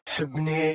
حبني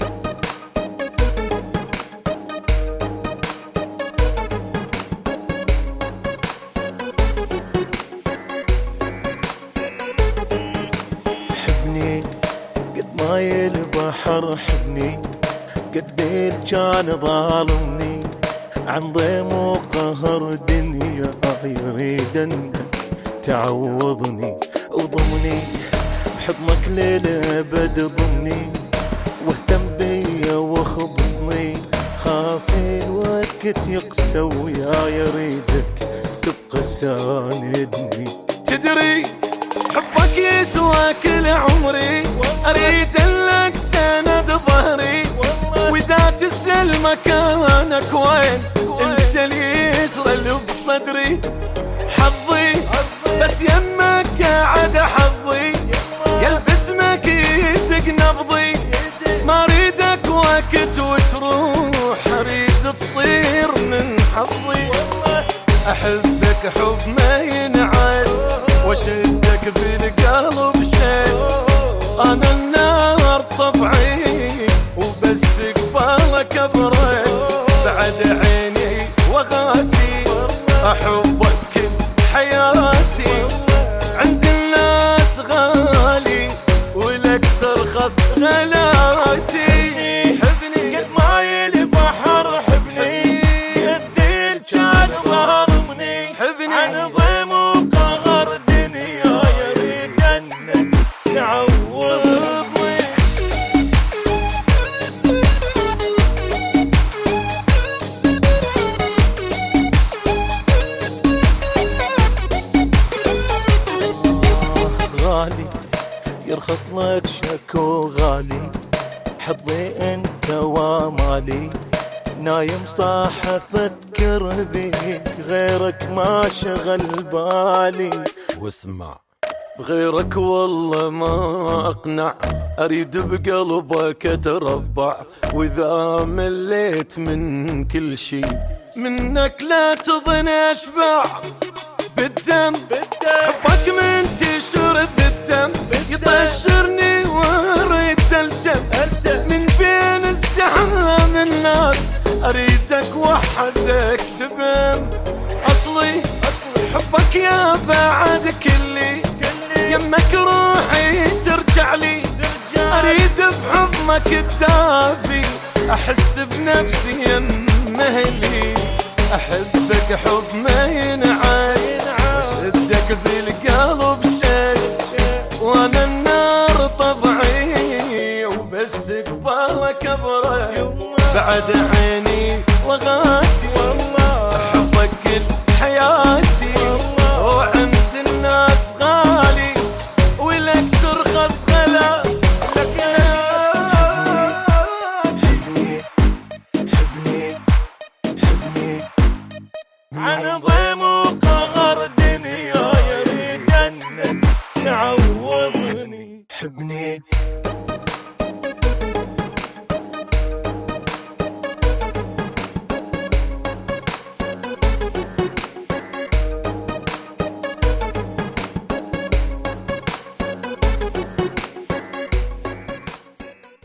حبني قد ماي البحر، حبني قد كان ظالمني عن ضيم وقهر دنيا، يريد انك تعوضني وضمني بحضنك للابد، ضمني واهتم بيا واخبصني، خاف الوقت يقسى ويا يريدك تبقى ساندني. تدري حبك يسوى كل عمري، اريد لك سند ظهري، واذا تسأل مكانك وين انت اللي يسرى بصدري. حظي بس يمك قاعد حظي، يلبس مكيتك نبضي، ما اريدك وقت وتروح، اريد تصير من حظي. احبك حب ما ينعاد، واشدك بالقلب شيء، انا النار طبعي وبس قبالك ابرد، بعد عيني وغاتي احبك كل حياتي، عند الناس غالي ولك ترخص غلاتي. حبني قد ماي البحر، حبني قد كان ظالمني عن ضيم وقهر دنيا، يريد انك تعوضني. غالي يرخص لك شكو غالي، حظي انت ومالي، نايم صاح افكر بيك، غيرك ما شغل بالي. واسمع بغيرك والله ما اقنع، اريد بقلبك اتربع، واذا مليت من كل شي منك لا تظن اشبع. بالدم حبك من تشرب بالدم، يطشرني واريد التم من بين ازدحام الناس، اريدك وحدك دبم. اصلي حبك يا بعد كلي، يمك روحي ترجع لي، اريد بحضنك الدافي احس بنفسي يمهلي. احبك حب ما ينعاد، واشدك بالقلب شيء، وانا النار طبعي وبس قبالك ابرد، بعد عيني وغاتي احبك كل حياتي، وعند الناس غالي ولك ترخص غلا. حبني حبني حبني عن ضيم